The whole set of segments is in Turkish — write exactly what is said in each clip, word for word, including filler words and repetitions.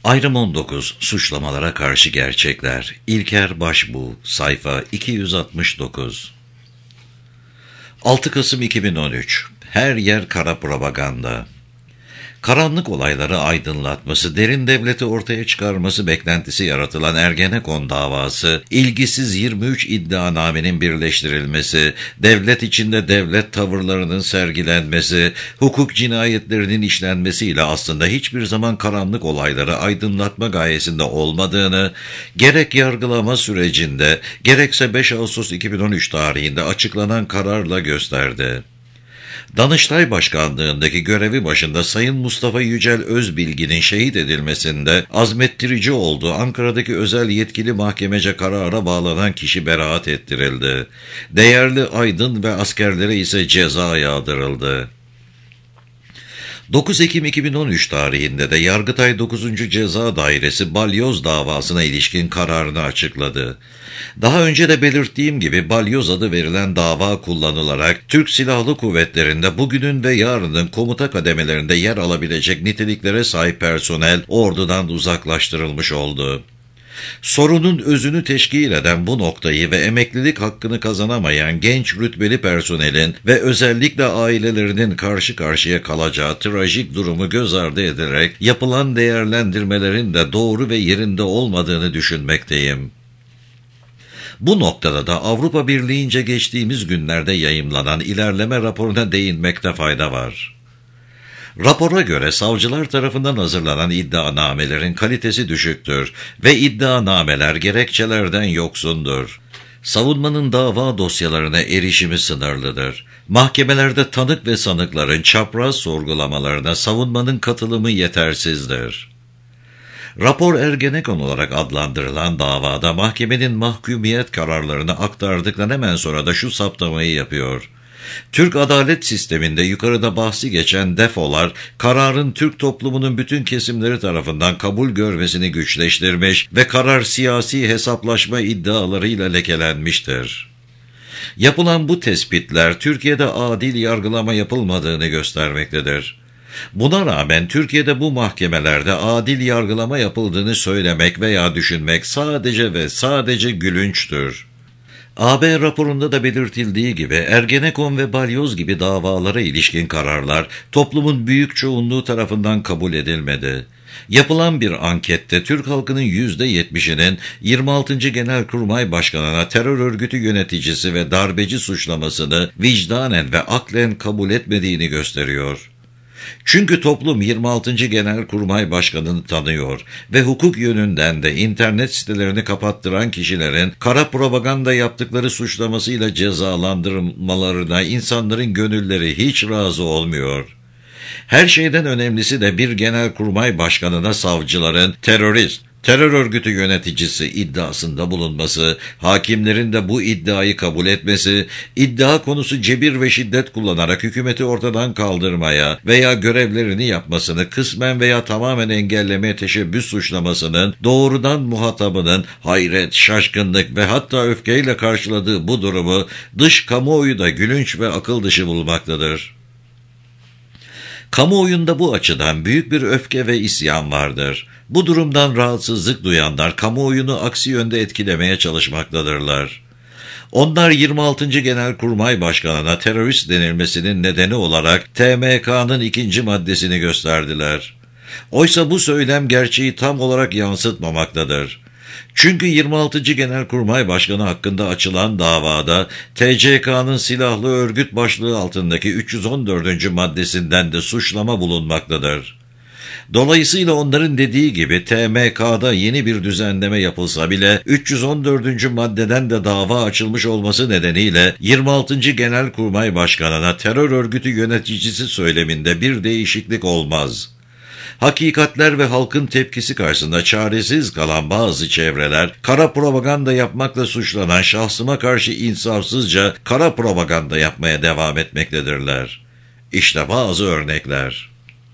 Ayrım on dokuz. Suçlamalara karşı gerçekler. İlker Başbuğ, sayfa iki yüz altmış dokuz. altı Kasım iki bin on üç. Her yer kara propaganda. Karanlık olayları aydınlatması, derin devleti ortaya çıkarması beklentisi yaratılan Ergenekon davası, ilgisiz yirmi üç iddianamenin birleştirilmesi, devlet içinde devlet tavırlarının sergilenmesi, hukuk cinayetlerinin işlenmesiyle aslında hiçbir zaman karanlık olayları aydınlatma gayesinde olmadığını, gerek yargılama sürecinde, gerekse beş Ağustos iki bin on üç tarihinde açıklanan kararla gösterdi. Danıştay Başkanlığındaki görevi başında Sayın Mustafa Yücel Özbilgin'in şehit edilmesinde azmettirici olduğu Ankara'daki özel yetkili mahkemece karara bağlanan kişi beraat ettirildi. Değerli aydın ve askerlere ise ceza yağdırıldı. dokuz Ekim iki bin on üç tarihinde de Yargıtay dokuzuncu Ceza Dairesi balyoz davasına ilişkin kararını açıkladı. Daha önce de belirttiğim gibi balyoz adı verilen dava kullanılarak Türk Silahlı Kuvvetleri'nde bugünün ve yarının komuta kademelerinde yer alabilecek niteliklere sahip personel ordudan uzaklaştırılmış oldu. Sorunun özünü teşkil eden bu noktayı ve emeklilik hakkını kazanamayan genç rütbeli personelin ve özellikle ailelerinin karşı karşıya kalacağı trajik durumu göz ardı ederek yapılan değerlendirmelerin de doğru ve yerinde olmadığını düşünmekteyim. Bu noktada da Avrupa Birliği'nce geçtiğimiz günlerde yayımlanan ilerleme raporuna değinmekte fayda var. Rapora göre savcılar tarafından hazırlanan iddianamelerin kalitesi düşüktür ve iddianameler gerekçelerden yoksundur. Savunmanın dava dosyalarına erişimi sınırlıdır. Mahkemelerde tanık ve sanıkların çapraz sorgulamalarına savunmanın katılımı yetersizdir. Rapor Ergenekon olarak adlandırılan davada mahkemenin mahkumiyet kararlarını aktardıktan hemen sonra da şu saptamayı yapıyor. Türk adalet sisteminde yukarıda bahsi geçen defolar, kararın Türk toplumunun bütün kesimleri tarafından kabul görmesini güçleştirmiş ve karar siyasi hesaplaşma iddialarıyla lekelenmiştir. Yapılan bu tespitler Türkiye'de adil yargılama yapılmadığını göstermektedir. Buna rağmen Türkiye'de bu mahkemelerde adil yargılama yapıldığını söylemek veya düşünmek sadece ve sadece gülünçtür. A B raporunda da belirtildiği gibi Ergenekon ve balyoz gibi davalara ilişkin kararlar toplumun büyük çoğunluğu tarafından kabul edilmedi. Yapılan bir ankette Türk halkının yüzde yetmişinin yirmi altıncı Genelkurmay Başkanı'na terör örgütü yöneticisi ve darbeci suçlamasını vicdanen ve aklen kabul etmediğini gösteriyor. Çünkü toplum yirmi altıncı Genelkurmay Başkanı'nı tanıyor ve hukuk yönünden de internet sitelerini kapattıran kişilerin kara propaganda yaptıkları suçlamasıyla cezalandırılmalarına insanların gönülleri hiç razı olmuyor. Her şeyden önemlisi de bir Genelkurmay Başkanı'na savcıların terörist, terör örgütü yöneticisi iddiasında bulunması, hakimlerin de bu iddiayı kabul etmesi, iddia konusu cebir ve şiddet kullanarak hükümeti ortadan kaldırmaya veya görevlerini yapmasını kısmen veya tamamen engellemeye teşebbüs suçlamasının doğrudan muhatabının hayret, şaşkınlık ve hatta öfkeyle karşıladığı bu durumu dış kamuoyu da gülünç ve akıl dışı bulmaktadır. Kamuoyunda bu açıdan büyük bir öfke ve isyan vardır. Bu durumdan rahatsızlık duyanlar kamuoyunu aksi yönde etkilemeye çalışmaktadırlar. Onlar yirmi altıncı Genelkurmay Başkanı'na terörist denilmesinin nedeni olarak T M K'nın ikinci maddesini gösterdiler. Oysa bu söylem gerçeği tam olarak yansıtmamaktadır. Çünkü yirmi altıncı Genelkurmay Başkanı hakkında açılan davada T C K'nın silahlı örgüt başlığı altındaki üç yüz on dördüncü maddesinden de suçlama bulunmaktadır. Dolayısıyla onların dediği gibi T M K'da yeni bir düzenleme yapılsa bile üç yüz on dördüncü maddeden de dava açılmış olması nedeniyle yirmi altıncı Genelkurmay Başkanı'na terör örgütü yöneticisi söyleminde bir değişiklik olmaz. Hakikatler ve halkın tepkisi karşısında çaresiz kalan bazı çevreler, kara propaganda yapmakla suçlanan şahsıma karşı insafsızca kara propaganda yapmaya devam etmektedirler. İşte bazı örnekler.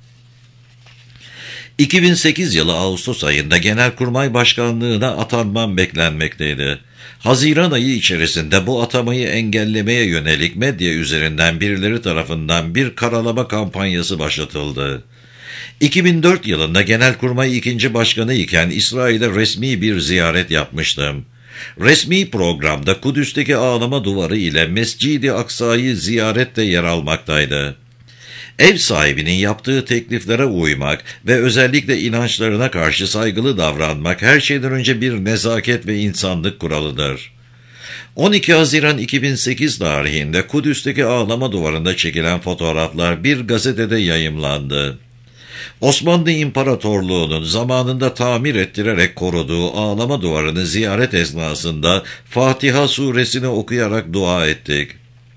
iki bin sekiz yılı Ağustos ayında Genelkurmay Başkanlığı'na atanmam beklenmekteydi. Haziran ayı içerisinde bu atamayı engellemeye yönelik medya üzerinden birileri tarafından bir karalama kampanyası başlatıldı. iki bin dört yılında Genelkurmay ikinci Başkanı iken İsrail'e resmi bir ziyaret yapmıştım. Resmi programda Kudüs'teki ağlama duvarı ile Mescid-i Aksa'yı ziyaret de yer almaktaydı. Ev sahibinin yaptığı tekliflere uymak ve özellikle inançlarına karşı saygılı davranmak her şeyden önce bir nezaket ve insanlık kuralıdır. on iki Haziran iki bin sekiz tarihinde Kudüs'teki ağlama duvarında çekilen fotoğraflar bir gazetede yayımlandı. Osmanlı İmparatorluğu'nun zamanında tamir ettirerek koruduğu ağlama duvarını ziyaret esnasında Fatiha suresini okuyarak dua ettik.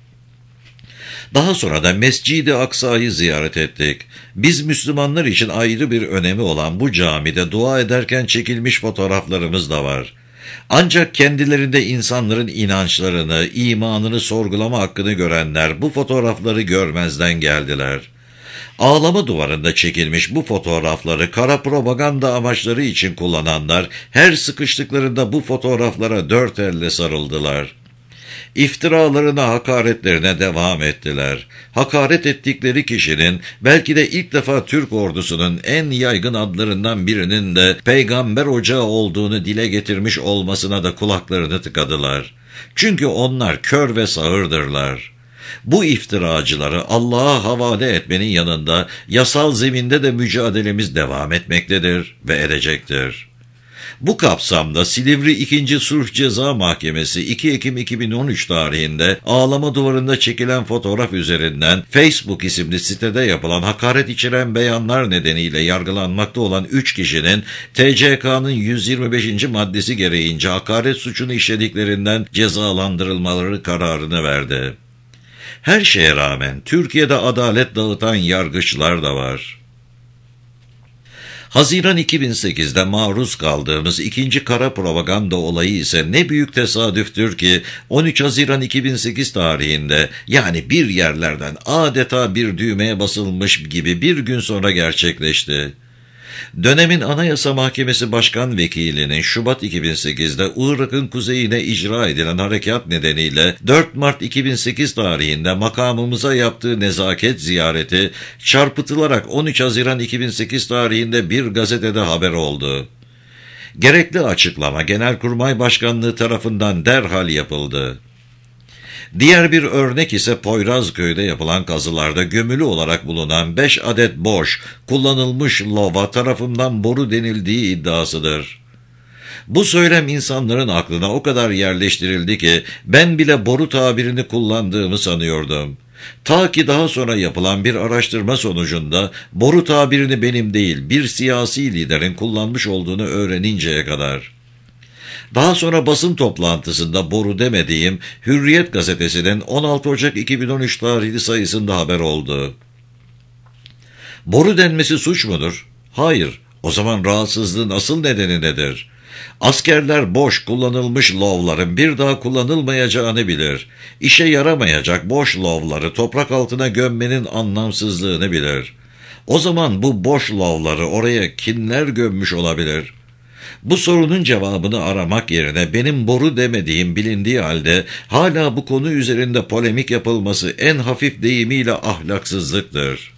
Daha sonra da Mescid-i Aksa'yı ziyaret ettik. Biz Müslümanlar için ayrı bir önemi olan bu camide dua ederken çekilmiş fotoğraflarımız da var. Ancak kendilerinde insanların inançlarını, imanını sorgulama hakkını görenler bu fotoğrafları görmezden geldiler. Ağlama duvarında çekilmiş bu fotoğrafları kara propaganda amaçları için kullananlar her sıkıştıklarında bu fotoğraflara dört elle sarıldılar. İftiralarına, hakaretlerine devam ettiler. Hakaret ettikleri kişinin belki de ilk defa Türk ordusunun en yaygın adlarından birinin de peygamber ocağı olduğunu dile getirmiş olmasına da kulaklarını tıkadılar. Çünkü onlar kör ve sağırdırlar. Bu iftiracıları Allah'a havale etmenin yanında yasal zeminde de mücadelemiz devam etmektedir ve edecektir. Bu kapsamda Silivri ikinci Sulh Ceza Mahkemesi iki Ekim iki bin on üç tarihinde ağlama duvarında çekilen fotoğraf üzerinden Facebook isimli sitede yapılan hakaret içeren beyanlar nedeniyle yargılanmakta olan üç kişinin T C K'nın yüz yirmi beşinci maddesi gereğince hakaret suçunu işlediklerinden cezalandırılmaları kararını verdi. Her şeye rağmen Türkiye'de adalet dağıtan yargıçlar da var. Haziran iki bin sekizde maruz kaldığımız ikinci kara propaganda olayı ise ne büyük tesadüftür ki on üç Haziran iki bin sekiz tarihinde, yani bir yerlerden adeta bir düğmeye basılmış gibi bir gün sonra gerçekleşti. Dönemin Anayasa Mahkemesi Başkan Vekilinin Şubat iki bin sekizde Irak'ın kuzeyine icra edilen harekat nedeniyle dört Mart iki bin sekiz tarihinde makamımıza yaptığı nezaket ziyareti çarpıtılarak on üç Haziran iki bin sekiz tarihinde bir gazetede haber oldu. Gerekli açıklama Genelkurmay Başkanlığı tarafından derhal yapıldı. Diğer bir örnek ise Poyrazköy'de yapılan kazılarda gömülü olarak bulunan beş adet boş, kullanılmış lova tarafından boru denildiği iddiasıdır. Bu söylem insanların aklına o kadar yerleştirildi ki ben bile boru tabirini kullandığımı sanıyordum. Ta ki daha sonra yapılan bir araştırma sonucunda boru tabirini benim değil bir siyasi liderin kullanmış olduğunu öğreninceye kadar. Daha sonra basın toplantısında boru demediğim Hürriyet gazetesinin on altı Ocak iki bin on üç tarihli sayısında haber oldu. Boru denmesi suç mudur? Hayır. O zaman rahatsızlığın asıl nedeni nedir? Askerler boş kullanılmış lovların bir daha kullanılmayacağını bilir. İşe yaramayacak boş lovları toprak altına gömmenin anlamsızlığını bilir. O zaman bu boş lovları oraya kimler gömmüş olabilir? Bu sorunun cevabını aramak yerine benim boru demediğim bilindiği halde hala bu konu üzerinde polemik yapılması en hafif deyimiyle ahlaksızlıktır.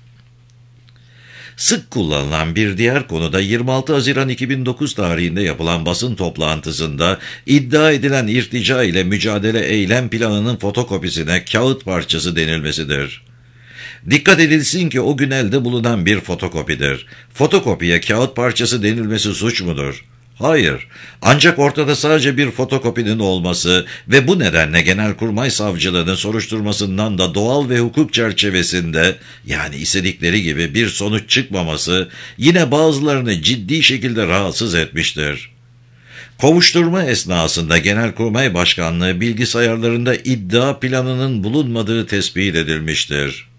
Sık kullanılan bir diğer konuda yirmi altı Haziran iki bin dokuz tarihinde yapılan basın toplantısında iddia edilen irtica ile mücadele eylem planının fotokopisine kağıt parçası denilmesidir. Dikkat edilsin ki o gün elde bulunan bir fotokopidir. Fotokopiye kağıt parçası denilmesi suç mudur? Hayır. Ancak ortada sadece bir fotokopinin olması ve bu nedenle Genelkurmay Savcılığı'nın soruşturmasından da doğal ve hukuk çerçevesinde, yani istedikleri gibi bir sonuç çıkmaması yine bazılarını ciddi şekilde rahatsız etmiştir. Kovuşturma esnasında Genelkurmay Başkanlığı bilgisayarlarında iddia planının bulunmadığı tespit edilmiştir.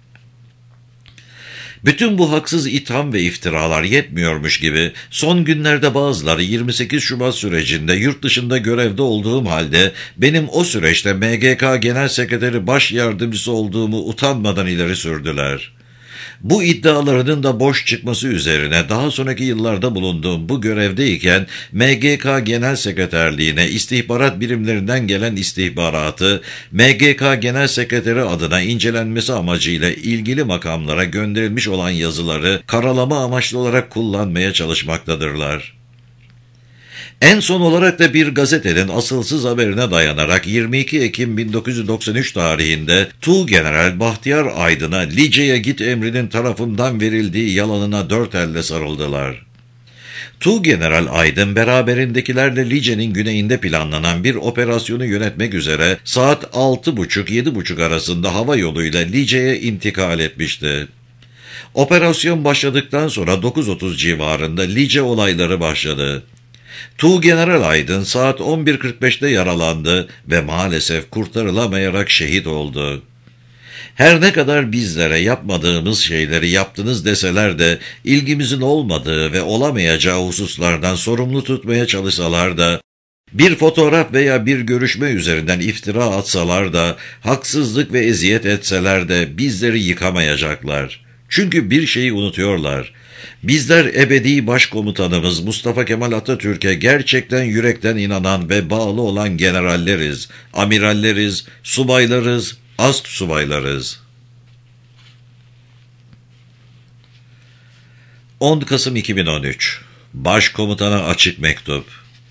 Bütün bu haksız itham ve iftiralar yetmiyormuş gibi son günlerde bazıları yirmi sekiz Şubat sürecinde yurt dışında görevde olduğum halde benim o süreçte M G K Genel Sekreteri Baş Yardımcısı olduğumu utanmadan ileri sürdüler. Bu iddialarının da boş çıkması üzerine daha sonraki yıllarda bulunduğum bu görevdeyken M G K Genel Sekreterliğine istihbarat birimlerinden gelen istihbaratı M G K Genel Sekreteri adına incelenmesi amacıyla ilgili makamlara gönderilmiş olan yazıları karalama amaçlı olarak kullanmaya çalışmaktadırlar. En son olarak da bir gazetenin asılsız haberine dayanarak yirmi iki Ekim bin dokuz yüz doksan üç tarihinde Tuğgeneral Bahtiyar Aydın'a Lice'ye git emrinin tarafından verildiği yalanına dört elle sarıldılar. Tuğgeneral Aydın beraberindekilerle Lice'nin güneyinde planlanan bir operasyonu yönetmek üzere saat altı buçuk yedi buçuk arasında hava yoluyla Lice'ye intikal etmişti. Operasyon başladıktan sonra dokuz otuz civarında Lice olayları başladı. Tuğgeneral Aydın saat on bir kırk beşte yaralandı ve maalesef kurtarılamayarak şehit oldu. Her ne kadar bizlere yapmadığımız şeyleri yaptınız deseler de ilgimizin olmadığı ve olamayacağı hususlardan sorumlu tutmaya çalışsalar da, bir fotoğraf veya bir görüşme üzerinden iftira atsalar da, haksızlık ve eziyet etseler de bizleri yıkamayacaklar. Çünkü bir şeyi unutuyorlar. Bizler ebedi başkomutanımız Mustafa Kemal Atatürk'e gerçekten yürekten inanan ve bağlı olan generalleriz, amiralleriz, subaylarız, ast subaylarız. on Kasım iki bin on üç Başkomutana açık mektup.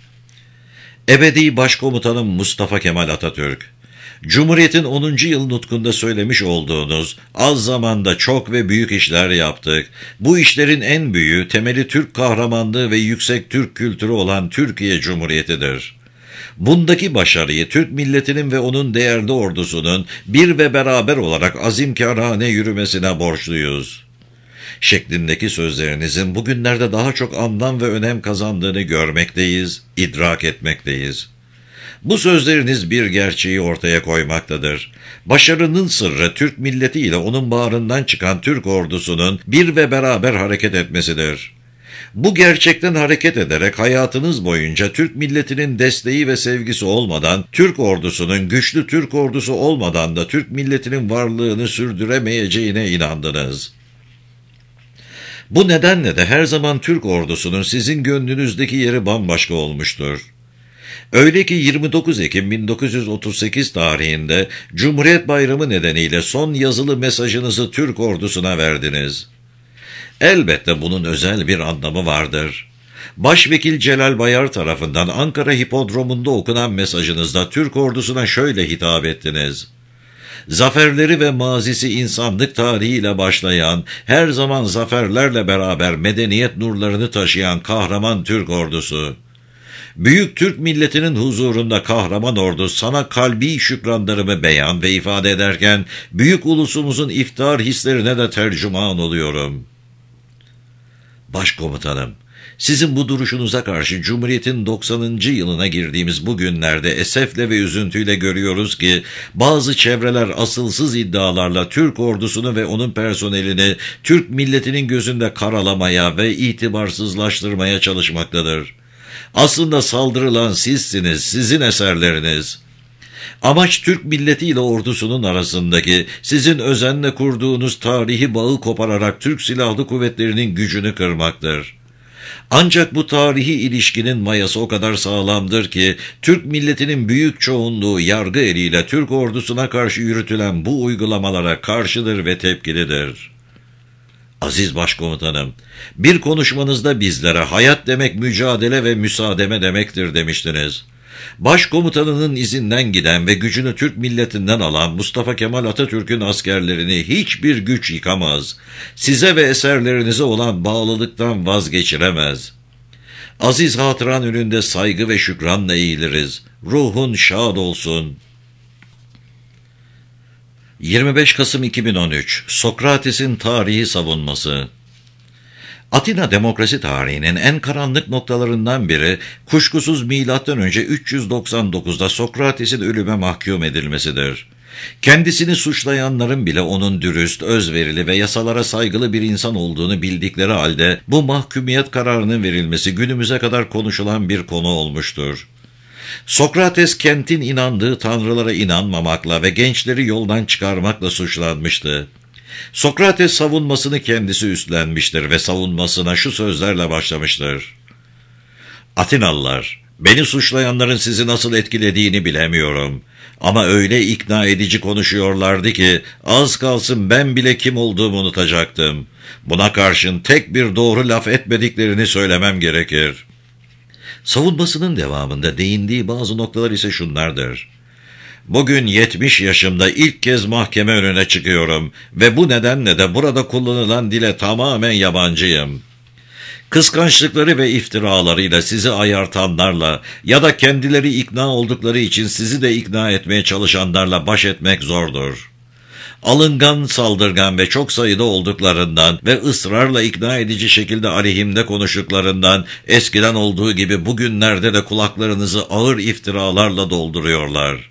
Ebedi Başkomutanım Mustafa Kemal Atatürk, Cumhuriyet'in onuncu yıl nutkunda söylemiş olduğunuz, az zamanda çok ve büyük işler yaptık. Bu işlerin en büyüğü, temeli Türk kahramanlığı ve yüksek Türk kültürü olan Türkiye Cumhuriyeti'dir. Bundaki başarıyı Türk milletinin ve onun değerli ordusunun bir ve beraber olarak azimkârane yürümesine borçluyuz. Şeklindeki sözlerinizin bugünlerde daha çok anlam ve önem kazandığını görmekteyiz, idrak etmekteyiz. Bu sözleriniz bir gerçeği ortaya koymaktadır. Başarının sırrı Türk milleti ile onun bağrından çıkan Türk ordusunun bir ve beraber hareket etmesidir. Bu gerçekten hareket ederek hayatınız boyunca Türk milletinin desteği ve sevgisi olmadan, Türk ordusunun güçlü Türk ordusu olmadan da Türk milletinin varlığını sürdüremeyeceğine inandınız. Bu nedenle de her zaman Türk ordusunun sizin gönlünüzdeki yeri bambaşka olmuştur. Öyle ki yirmi dokuz Ekim bin dokuz yüz otuz sekiz tarihinde Cumhuriyet Bayramı nedeniyle son yazılı mesajınızı Türk ordusuna verdiniz. Elbette bunun özel bir anlamı vardır. Başvekil Celal Bayar tarafından Ankara Hipodromu'nda okunan mesajınızda Türk ordusuna şöyle hitap ettiniz. Zaferleri ve mazisi insanlık tarihiyle başlayan, her zaman zaferlerle beraber medeniyet nurlarını taşıyan kahraman Türk ordusu. Büyük Türk milletinin huzurunda kahraman ordu sana kalbi şükranlarımı beyan ve ifade ederken, büyük ulusumuzun iftihar hislerine de tercüman oluyorum. Başkomutanım, sizin bu duruşunuza karşı Cumhuriyet'in doksanıncı yılına girdiğimiz bu günlerde esefle ve üzüntüyle görüyoruz ki, bazı çevreler asılsız iddialarla Türk ordusunu ve onun personelini Türk milletinin gözünde karalamaya ve itibarsızlaştırmaya çalışmaktadır. Aslında saldırılan sizsiniz, sizin eserleriniz. Amaç Türk milleti ile ordusunun arasındaki sizin özenle kurduğunuz tarihi bağı kopararak Türk Silahlı Kuvvetleri'nin gücünü kırmaktır. Ancak bu tarihi ilişkinin mayası o kadar sağlamdır ki, Türk milletinin büyük çoğunluğu yargı eliyle Türk ordusuna karşı yürütülen bu uygulamalara karşıdır ve tepkilidir. Aziz Başkomutanım, bir konuşmanızda bizlere hayat demek mücadele ve müsaademe demektir demiştiniz. Başkomutanının izinden giden ve gücünü Türk milletinden alan Mustafa Kemal Atatürk'ün askerlerini hiçbir güç yıkamaz. Size ve eserlerinize olan bağlılıktan vazgeçiremez. Aziz hatıran önünde saygı ve şükranla eğiliriz. Ruhun şad olsun. yirmi beş Kasım iki bin on üç Sokrates'in tarihi savunması. Atina demokrasi tarihinin en karanlık noktalarından biri, kuşkusuz milattan önce üç yüz doksan dokuzda Sokrates'in ölüme mahkum edilmesidir. Kendisini suçlayanların bile onun dürüst, özverili ve yasalara saygılı bir insan olduğunu bildikleri halde, bu mahkumiyet kararının verilmesi günümüze kadar konuşulan bir konu olmuştur. Sokrates kentin inandığı tanrılara inanmamakla ve gençleri yoldan çıkarmakla suçlanmıştı. Sokrates savunmasını kendisi üstlenmiştir ve savunmasına şu sözlerle başlamıştır. Atinalılar, beni suçlayanların sizi nasıl etkilediğini bilemiyorum. Ama öyle ikna edici konuşuyorlardı ki az kalsın ben bile kim olduğumu unutacaktım. Buna karşın tek bir doğru laf etmediklerini söylemem gerekir. Savunmasının devamında değindiği bazı noktalar ise şunlardır. Bugün yetmiş yaşımda ilk kez mahkeme önüne çıkıyorum ve bu nedenle de burada kullanılan dile tamamen yabancıyım. Kıskançlıkları ve iftiralarıyla sizi ayartanlarla ya da kendileri ikna oldukları için sizi de ikna etmeye çalışanlarla baş etmek zordur. Alıngan, saldırgan ve çok sayıda olduklarından ve ısrarla ikna edici şekilde aleyhimde konuştuklarından eskiden olduğu gibi bugünlerde de kulaklarınızı ağır iftiralarla dolduruyorlar.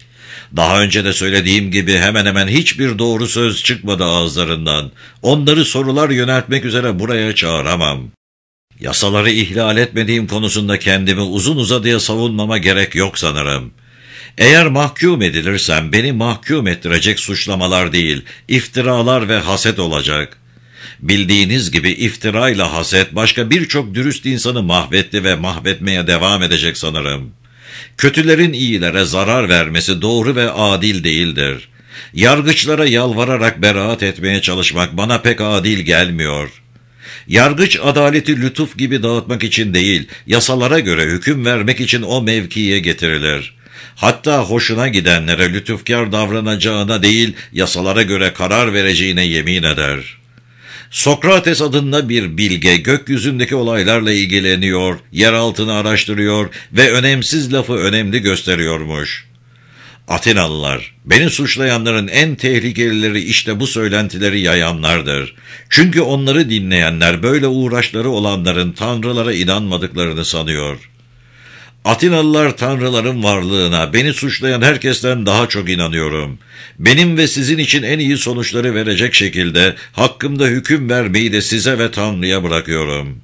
Daha önce de söylediğim gibi hemen hemen hiçbir doğru söz çıkmadı ağızlarından. Onları sorular yöneltmek üzere buraya çağıramam. Yasaları ihlal etmediğim konusunda kendimi uzun uzadıya savunmama gerek yok sanırım. Eğer mahkum edilirsem beni mahkum ettirecek suçlamalar değil, iftiralar ve haset olacak. Bildiğiniz gibi iftirayla haset başka birçok dürüst insanı mahvetti ve mahvetmeye devam edecek sanırım. Kötülerin iyilere zarar vermesi doğru ve adil değildir. Yargıçlara yalvararak beraat etmeye çalışmak bana pek adil gelmiyor. Yargıç adaleti lütuf gibi dağıtmak için değil, yasalara göre hüküm vermek için o mevkiye getirilir. Hatta hoşuna gidenlere lütufkar davranacağına değil, yasalara göre karar vereceğine yemin eder. Sokrates adında bir bilge gökyüzündeki olaylarla ilgileniyor, yer altını araştırıyor ve önemsiz lafı önemli gösteriyormuş. Atinalılar, beni suçlayanların en tehlikelileri işte bu söylentileri yayanlardır. Çünkü onları dinleyenler böyle uğraşları olanların tanrılara inanmadıklarını sanıyor. Atinalılar tanrıların varlığına, beni suçlayan herkesten daha çok inanıyorum. Benim ve sizin için en iyi sonuçları verecek şekilde hakkımda hüküm vermeyi de size ve Tanrı'ya bırakıyorum.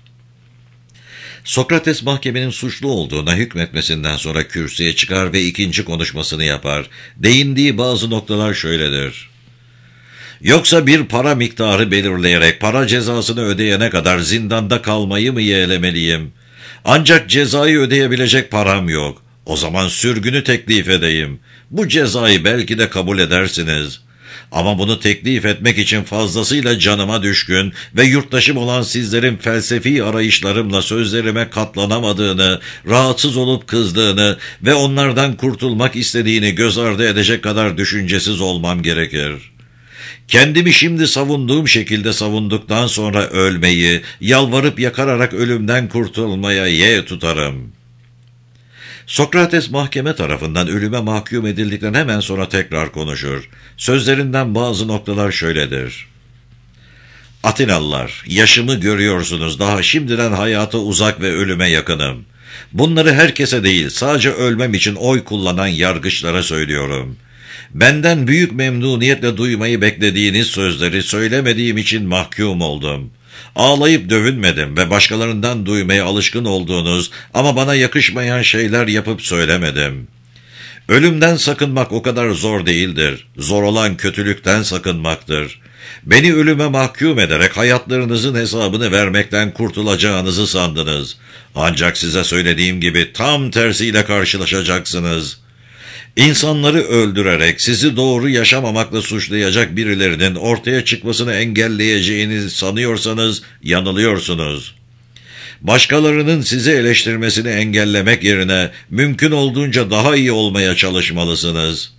Sokrates mahkemenin suçlu olduğuna hükmetmesinden sonra kürsüye çıkar ve ikinci konuşmasını yapar. Değindiği bazı noktalar şöyledir. Yoksa bir para miktarı belirleyerek para cezasını ödeyene kadar zindanda kalmayı mı yeğlemeliyim? Ancak cezayı ödeyebilecek param yok. O zaman sürgünü teklif edeyim. Bu cezayı belki de kabul edersiniz. Ama bunu teklif etmek için fazlasıyla canıma düşkün ve yurttaşım olan sizlerin felsefi arayışlarımla sözlerime katlanamadığını, rahatsız olup kızdığını ve onlardan kurtulmak istediğini göz ardı edecek kadar düşüncesiz olmam gerekir. Kendimi şimdi savunduğum şekilde savunduktan sonra ölmeyi, yalvarıp yakararak ölümden kurtulmaya ye tutarım. Sokrates mahkeme tarafından ölüme mahkum edildikten hemen sonra tekrar konuşur. Sözlerinden bazı noktalar şöyledir. Atinalılar, yaşımı görüyorsunuz, daha şimdiden hayata uzak ve ölüme yakınım. Bunları herkese değil, sadece ölmem için oy kullanan yargıçlara söylüyorum. Benden büyük memnuniyetle duymayı beklediğiniz sözleri söylemediğim için mahkum oldum. Ağlayıp dövünmedim ve başkalarından duymaya alışkın olduğunuz ama bana yakışmayan şeyler yapıp söylemedim. Ölümden sakınmak o kadar zor değildir. Zor olan kötülükten sakınmaktır. Beni ölüme mahkum ederek hayatlarınızın hesabını vermekten kurtulacağınızı sandınız. Ancak size söylediğim gibi tam tersiyle karşılaşacaksınız. İnsanları öldürerek sizi doğru yaşamamakla suçlayacak birilerinin ortaya çıkmasını engelleyeceğini sanıyorsanız yanılıyorsunuz. Başkalarının sizi eleştirmesini engellemek yerine mümkün olduğunca daha iyi olmaya çalışmalısınız.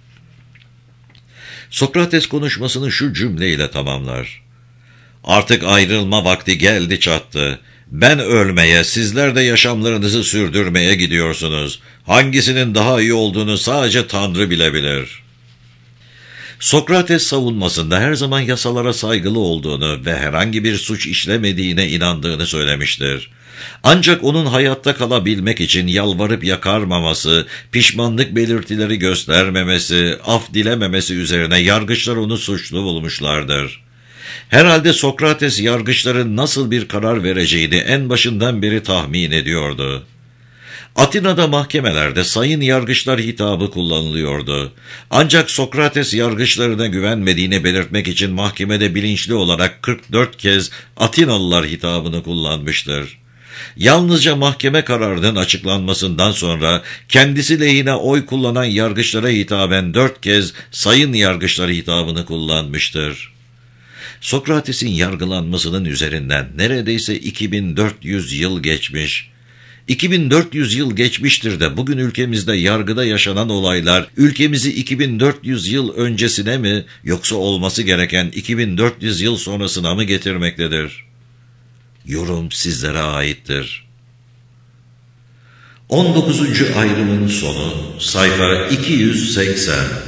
Sokrates konuşmasını şu cümleyle tamamlar. Artık ayrılma vakti geldi çattı. Ben ölmeye, sizler de yaşamlarınızı sürdürmeye gidiyorsunuz. Hangisinin daha iyi olduğunu sadece Tanrı bilebilir. Sokrates savunmasında her zaman yasalara saygılı olduğunu ve herhangi bir suç işlemediğine inandığını söylemiştir. Ancak onun hayatta kalabilmek için yalvarıp yakarmaması, pişmanlık belirtileri göstermemesi, af dilememesi üzerine yargıçlar onu suçlu bulmuşlardır. Herhalde Sokrates yargıçların nasıl bir karar vereceğini en başından beri tahmin ediyordu. Atina'da mahkemelerde sayın yargıçlar hitabı kullanılıyordu. Ancak Sokrates yargıçlarına güvenmediğini belirtmek için mahkemede bilinçli olarak kırk dört kez Atinalılar hitabını kullanmıştır. Yalnızca mahkeme kararının açıklanmasından sonra kendisi lehine oy kullanan yargıçlara hitaben dört kez sayın yargıçlar hitabını kullanmıştır. Sokrates'in yargılanmasının üzerinden neredeyse iki bin dört yüz yıl geçmiş. iki bin dört yüz yıl geçmiştir de bugün ülkemizde yargıda yaşanan olaylar ülkemizi iki bin dört yüz yıl öncesine mi yoksa olması gereken iki bin dört yüz yıl sonrasına mı getirmektedir? Yorum sizlere aittir. on dokuzuncu ayrımın sonu sayfa iki yüz seksen